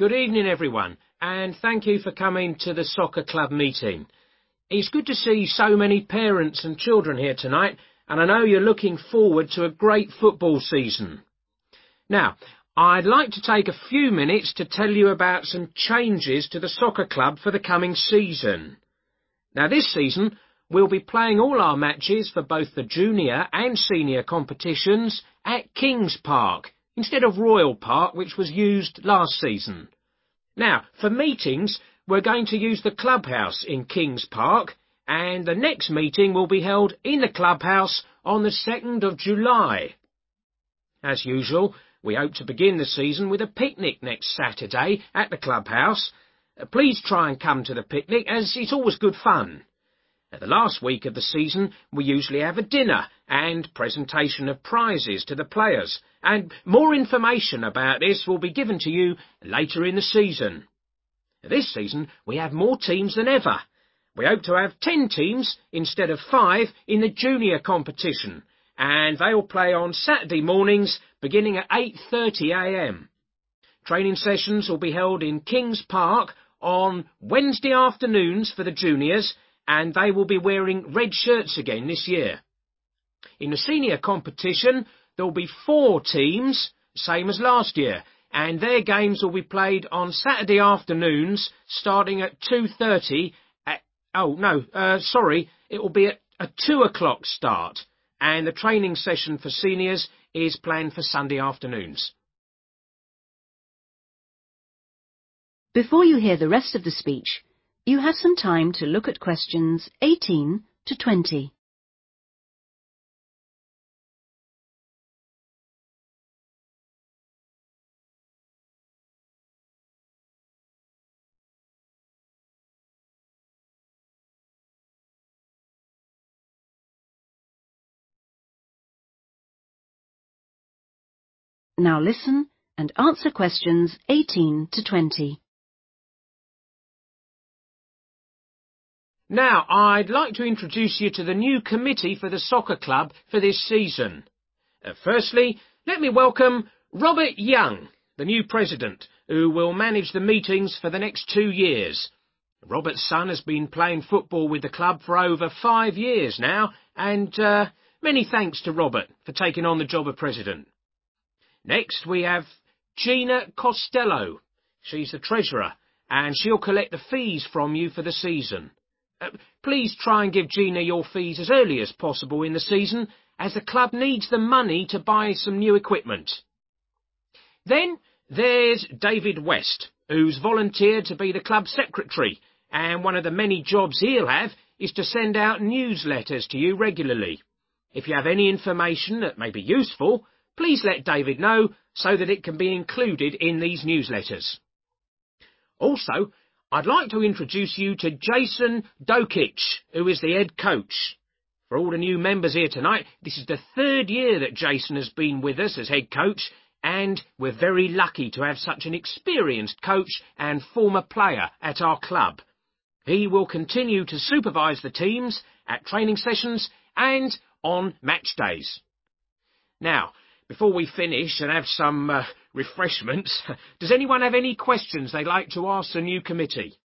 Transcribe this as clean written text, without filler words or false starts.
Good evening, everyone, and thank you for coming to the soccer club meeting. It's good to see so many parents and children here tonight, and I know you're looking forward to a great football season. Now, I'd like to take a few minutes to tell you about some changes to the soccer club for the coming season. Now, this season, we'll be playing all our matches for both the junior and senior competitions at Kings Park, instead of Royal Park, which was used last season. Now, for meetings, we're going to use the clubhouse in Kings Park, and the next meeting will be held in the clubhouse on the 2nd of July. As usual, we hope to begin the season with a picnic next Saturday at the clubhouse. Please try and come to the picnic, as it's always good fun. The last week of the season, we usually have a dinner and presentation of prizes to the players, and more information about this will be given to you later in the season. This season, we have more teams than ever. We hope to have 10 teams instead of 5 in the junior competition, and they'll play on Saturday mornings beginning at 8:30 a.m. Training sessions will be held in Kings Park on Wednesday afternoons for the juniors, and they will be wearing red shirts again this year. In the senior competition, there will be 4 teams, same as last year, and their games will be played on Saturday afternoons starting at 2:30 it will be at a 2 o'clock start, and the training session for seniors is planned for Sunday afternoons. Before you hear the rest of the speech, you have some time to look at questions 18 to 20. Now listen and answer questions 18 to 20. Now, I'd like to introduce you to the new committee for the soccer club for this season. Firstly, let me welcome Robert Young, the new president, who will manage the meetings for the next 2 years. Robert's son has been playing football with the club for over 5 years now, and many thanks to Robert for taking on the job of president. Next, we have Gina Costello. She's the treasurer, and she'll collect the fees from you for the season. Please try and give Gina your fees as early as possible in the season, as the club needs the money to buy some new equipment. Then there's David West, who's volunteered to be the club secretary, and one of the many jobs he'll have is to send out newsletters to you regularly. If you have any information that may be useful, please let David know so that it can be included in these newsletters. Also, I'd like to introduce you to Jason Dokic, who is the head coach. For all the new members here tonight, this is the 3rd year that Jason has been with us as head coach, and we're very lucky to have such an experienced coach and former player at our club. He will continue to supervise the teams at training sessions and on match days. Now, before we finish and have some refreshments, does anyone have any questions they'd like to ask the new committee?